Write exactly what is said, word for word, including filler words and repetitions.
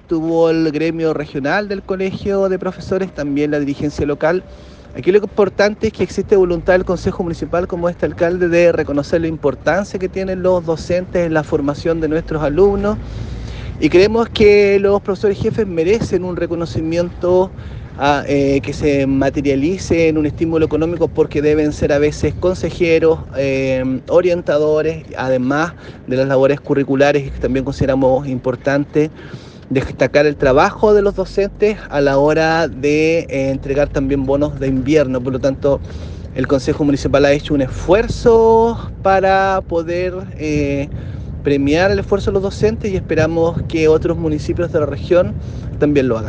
estuvo el gremio regional del colegio de profesores, también la dirigencia local. Aquí lo importante es que existe voluntad del Consejo Municipal, como este alcalde, de reconocer la importancia que tienen los docentes en la formación de nuestros alumnos, y creemos que los profesores jefes merecen un reconocimiento a, eh, que se materialice en un estímulo económico, porque deben ser a veces consejeros, eh, orientadores, además de las labores curriculares que también consideramos importantes, destacar el trabajo de los docentes a la hora de eh, entregar también bonos de invierno. Por lo tanto, el Consejo Municipal ha hecho un esfuerzo para poder eh, premiar el esfuerzo de los docentes, y esperamos que otros municipios de la región también lo hagan.